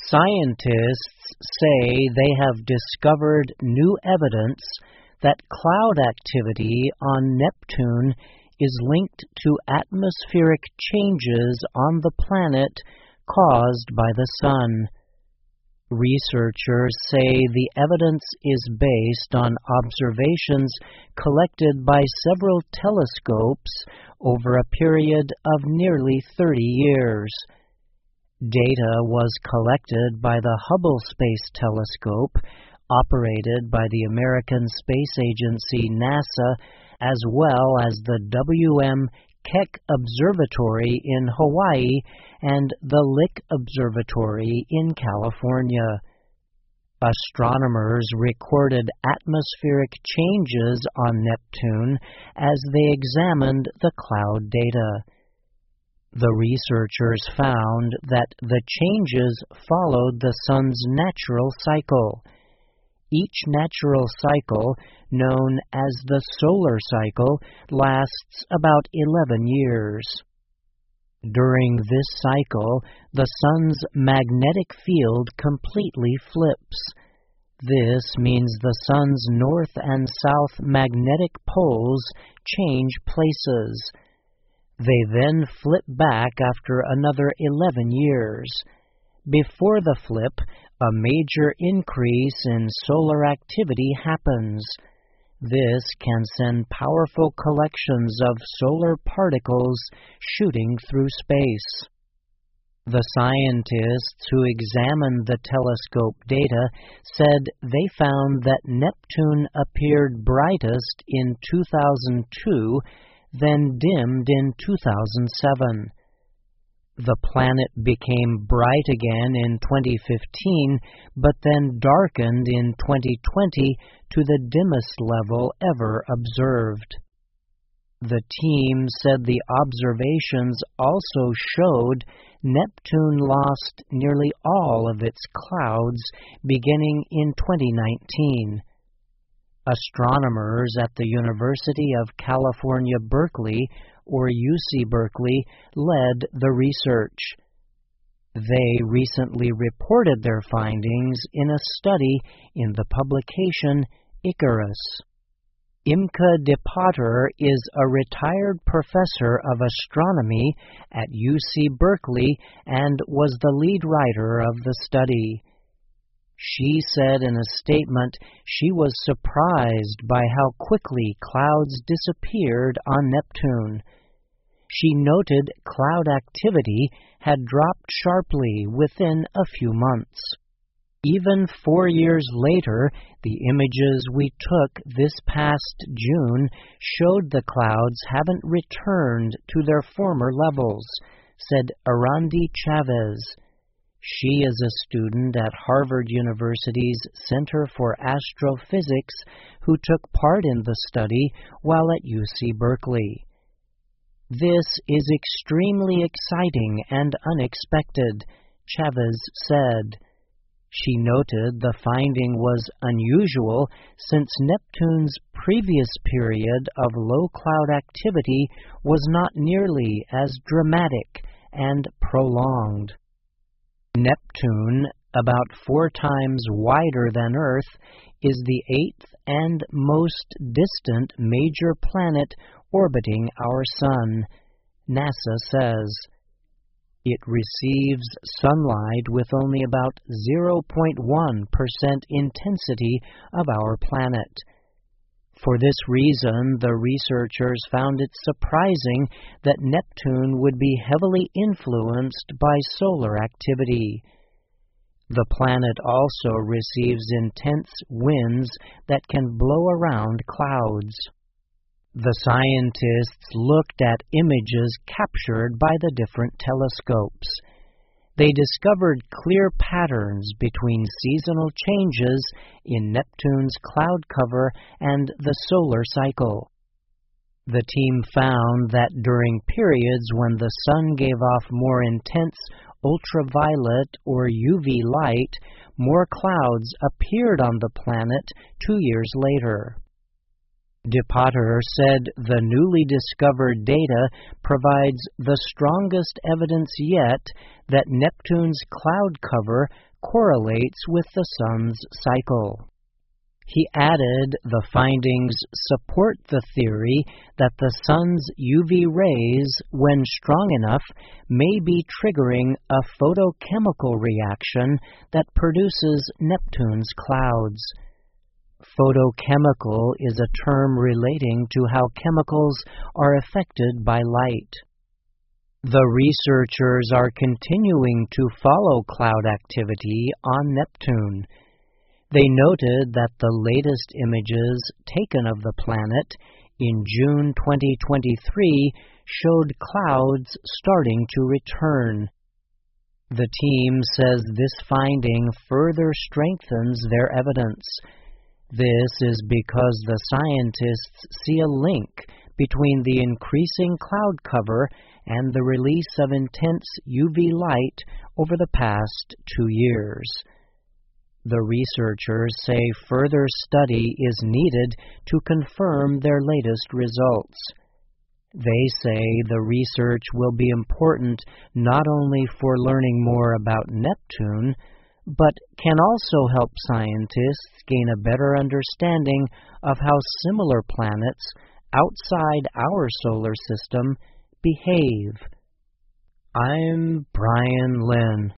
Scientists say they have discovered new evidence that cloud activity on Neptune is linked to atmospheric changes on the planet caused by the Sun. Researchers say the evidence is based on observations collected by several telescopes over a period of nearly 30 years. Data was collected by the Hubble Space Telescope, operated by the American Space Agency NASA, as well as the W.M. Keck Observatory in Hawaii and the Lick Observatory in California. Astronomers recorded atmospheric changes on Neptune as they examined the cloud data. The researchers found that the changes followed the Sun's natural cycle. Each natural cycle, known as the solar cycle, lasts about 11 years. During this cycle, the Sun's magnetic field completely flips. This means the Sun's north and south magnetic poles change places. They then flip back after another 11 years. Before the flip, a major increase in solar activity happens. This can send powerful collections of solar particles shooting through space. The scientists who examined the telescope data said they found that Neptune appeared brightest in 2002, then dimmed in 2007. The planet became bright again in 2015, but then darkened in 2020 to the dimmest level ever observed. The team said the observations also showed Neptune lost nearly all of its clouds beginning in 2019. Astronomers at the University of California, Berkeley, or UC Berkeley, led the research. They recently reported their findings in a study in the publication Icarus. Imke de Potter is a retired professor of astronomy at UC Berkeley and was the lead writer of the study. She said in a statement she was surprised by how quickly clouds disappeared on Neptune. She noted cloud activity had dropped sharply within a few months. Even 4 years later, the images we took this past June showed the clouds haven't returned to their former levels, said Arandi Chavez. She is a student at Harvard University's Center for Astrophysics who took part in the study while at UC Berkeley. This is extremely exciting and unexpected, Chavez said. She noted the finding was unusual since Neptune's previous period of low cloud activity was not nearly as dramatic and prolonged. Neptune, about 4 times wider than Earth, is the 8th and most distant major planet orbiting our Sun, NASA says. It receives sunlight with only about 0.1% intensity of our planet. For this reason, the researchers found it surprising that Neptune would be heavily influenced by solar activity. The planet also receives intense winds that can blow around clouds. The scientists looked at images captured by the different telescopes. They discovered clear patterns between seasonal changes in Neptune's cloud cover and the solar cycle. The team found that during periods when the Sun gave off more intense ultraviolet or UV light, more clouds appeared on the planet 2 years later. DePotter said the newly discovered data provides the strongest evidence yet that Neptune's cloud cover correlates with the Sun's cycle. He added the findings support the theory that the Sun's UV rays, when strong enough, may be triggering a photochemical reaction that produces Neptune's clouds. Photochemical is a term relating to how chemicals are affected by light. The researchers are continuing to follow cloud activity on Neptune. They noted that the latest images taken of the planet in June 2023 showed clouds starting to return. The team says this finding further strengthens their evidence. This is because the scientists see a link between the increasing cloud cover and the release of intense UV light over the past 2 years. The researchers say further study is needed to confirm their latest results. They say the research will be important not only for learning more about Neptune, but can also help scientists gain a better understanding of how similar planets outside our solar system behave. I'm Brian Lynn.